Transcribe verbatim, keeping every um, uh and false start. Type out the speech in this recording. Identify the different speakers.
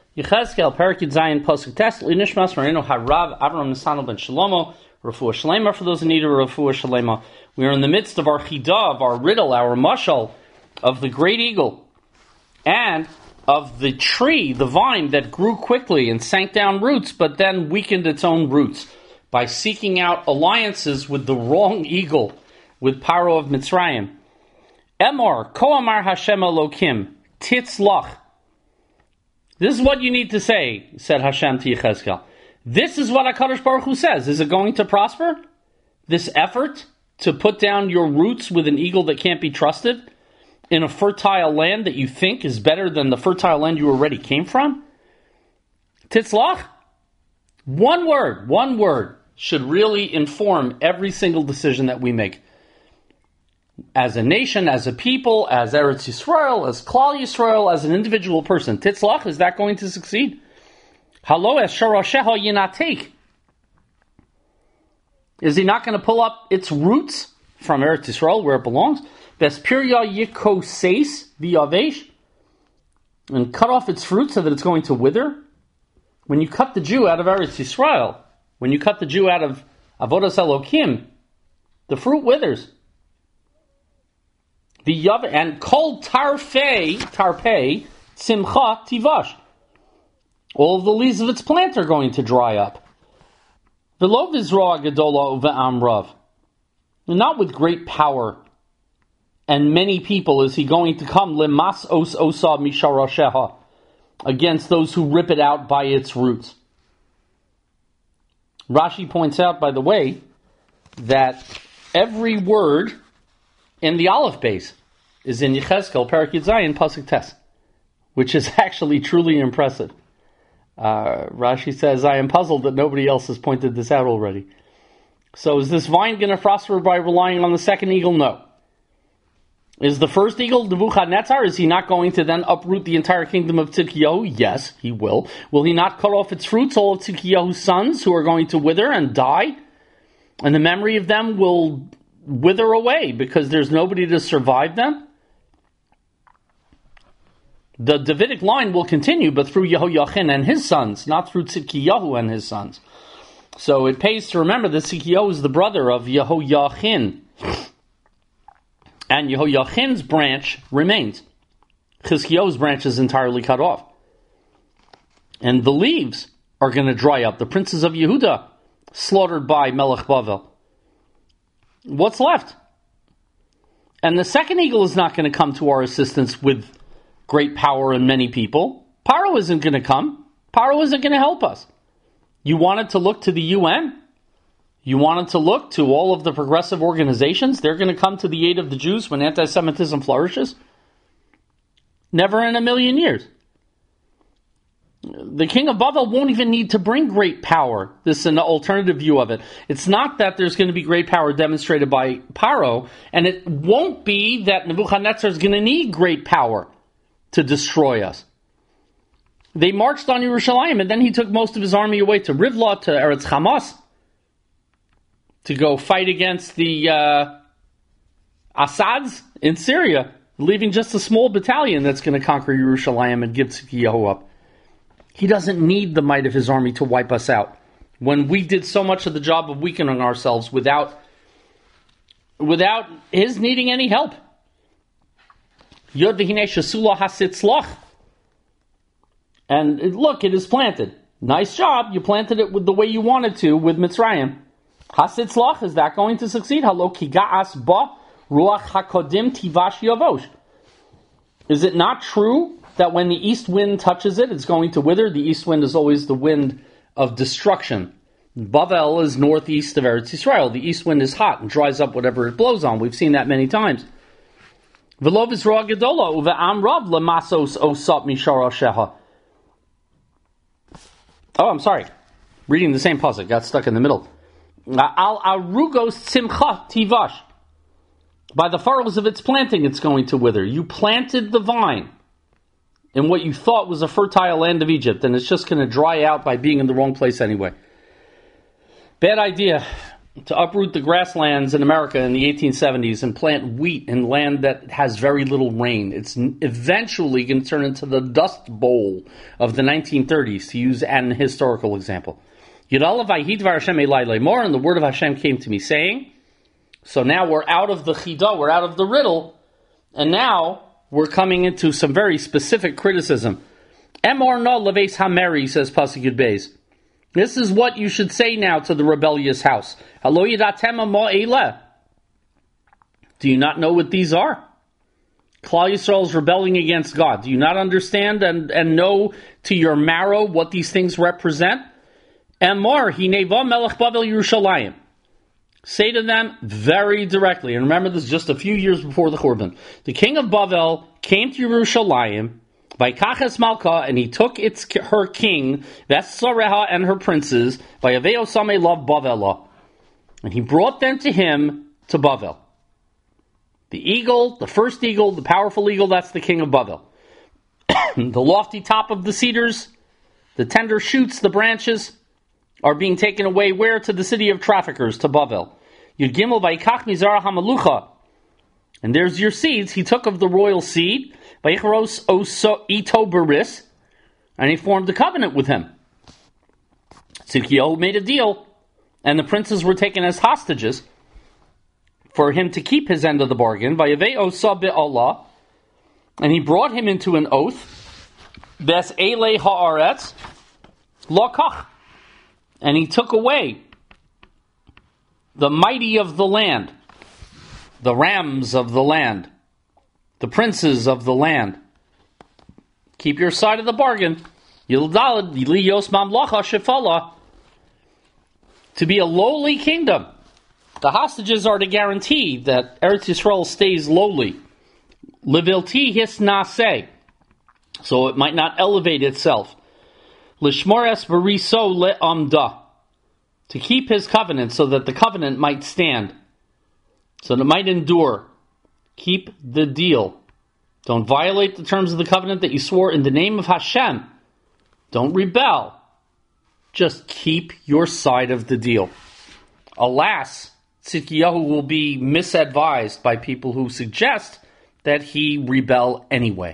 Speaker 1: Yechezkel, Parakid Zayin, Pasuk Tes, L'nishmas Marino Harav, Avram Nisano ben Shlomo, Refuah Shlema for those in need of Refuah Shlema. We are in the midst of our chidah, of our riddle, our mashal, of the great eagle, and of the tree, the vine that grew quickly and sank down roots, but then weakened its own roots by seeking out alliances with the wrong eagle, with Paro of Mitzrayim. Emor, Ko Amar Hashem Elokim, Titzlach. This is what you need to say, said Hashem to Yechezkel. This is what HaKadosh Baruch Hu says. Is it going to prosper? This effort to put down your roots with an eagle that can't be trusted in a fertile land that you think is better than the fertile land you already came from? Titzlach? One word, one word should really inform every single decision that we make. As a nation, as a people, as Eretz Yisrael, as Klal Yisrael, as an individual person. Titzlach, is that going to succeed? Halo es sharasheha yinatek. Is he not going to pull up its roots from Eretz Yisrael, where it belongs? Vespirya yikoseis v'yavesh, and cut off its fruit so that it's going to wither? When you cut the Jew out of Eretz Yisrael, when you cut the Jew out of Avodas Elokim, the fruit withers. The yav and kol tarfei tarpei simcha tivash. All of the leaves of its plant are going to dry up. V'lo v'zroa gedola uve'amrav. Not with great power and many people is he going to come lemas os osa misharasheha, against those who rip it out by its roots. Rashi points out, by the way, that every word in the Aleph base is in Yechezkel, Parakid Zayin, Pasuk Tes, which is actually truly impressive. Uh, Rashi says, I am puzzled that nobody else has pointed this out already. So is this vine going to prosper by relying on the second eagle? No. Is the first eagle Nebuchadnezzar? Is he not going to then uproot the entire kingdom of Tzidkiyahu? Yes, he will. Will he not cut off its fruits, all of Tzidkiyahu's sons who are going to wither and die? And the memory of them will wither away because there's nobody to survive them? The Davidic line will continue, but through Yehoiachin and his sons, not through Tzidkiyahu and his sons. So it pays to remember that Tzidkiyahu is the brother of Yehoiachin. And Yehoiachin's branch remains. Chizkiyahu's branch is entirely cut off. And the leaves are going to dry up. The princes of Yehuda slaughtered by Melech Bavel. What's left? And the second eagle is not going to come to our assistance with great power and many people. Paro isn't going to come. Paro isn't going to help us. You wanted to look to the U N? You wanted to look to all of the progressive organizations? They're going to come to the aid of the Jews when anti-Semitism flourishes? Never in a million years. The king of Bavel won't even need to bring great power. This is an alternative view of it. It's not that there's going to be great power demonstrated by Paro, and it won't be that Nebuchadnezzar is going to need great power to destroy us. They marched on Yerushalayim, and then he took most of his army away to Rivla, to Eretz Hamas, to go fight against the uh, Assads in Syria, leaving just a small battalion that's going to conquer Yerushalayim and give Tzidkiyahu up. He doesn't need the might of his army to wipe us out, when we did so much of the job of weakening ourselves without, without his needing any help. Yod v'hinei shesula hasitzlach. And look, it is planted. Nice job, you planted it with the way you wanted to with Mitzrayim. Hasitzlach, is that going to succeed? Halo kiga'as ba ruach hakodim tivash yavosh. Is it not true that when the east wind touches it, it's going to wither? The east wind is always the wind of destruction. Bavel is northeast of Eretz Yisrael. The east wind is hot and dries up whatever it blows on. We've seen that many times. V'lo v'zroa gedola uve'am rav lemasos osat misharasheha. Oh, I'm sorry. Reading the same pasuk, got stuck in the middle. Al arugos simcha tivash. By the furrows of its planting, it's going to wither. You planted the vine in what you thought was a fertile land of Egypt, and it's just going to dry out by being in the wrong place anyway. Bad idea. to uproot the grasslands in America in the eighteen seventies and plant wheat in land that has very little rain. It's eventually going to turn into the Dust Bowl of the nineteen thirties, to use an historical example. And the word of Hashem came to me, saying, so now we're out of the chidah, we're out of the riddle, and now we're coming into some very specific criticism. Emor no leves hameri, says Pasuk Yud Beis. This is what you should say now to the rebellious house. Halo yidatem ma eileh. Do you not know what these are? Klal Yisrael is rebelling against God. Do you not understand and, and know to your marrow what these things represent? Emor hineva melech Bavel Yerushalayim. Say to them very directly, and remember this is just a few years before the Churban. The king of Bavel came to Yerushalayim by Kaches Malka, and he took its her king, Vessareha, and her princes, by Aveo Samei Love Bavela. And he brought them to him to Bavel. The eagle, the first eagle, the powerful eagle, that's the king of Bavel. The lofty top of the cedars, the tender shoots, the branches, are being taken away where? To the city of traffickers, to Bavel. Yud Gimel Vayikach Mizara Hamalucha. And there's your seeds. He took of the royal seed, Vayicharos Oso Ito Beris, and he formed a covenant with him. Tzidkiyahu made a deal, and the princes were taken as hostages for him to keep his end of the bargain. Vayavei Osa Be'Allah, and he brought him into an oath. Bes Elei Haaretz Lokach. And he took away the mighty of the land, the rams of the land, the princes of the land. Keep your side of the bargain. Yildalad liyos mamlacha shefala. To be a lowly kingdom. The hostages are to guarantee that Eretz Yisrael stays lowly. Levilti hisnaseh. So it might not elevate itself. Lishmores veriso le'amda. To keep his covenant so that the covenant might stand. So that it might endure. Keep the deal. Don't violate the terms of the covenant that you swore in the name of Hashem. Don't rebel. Just keep your side of the deal. Alas, Tzidkiyahu will be misadvised by people who suggest that he rebel anyway.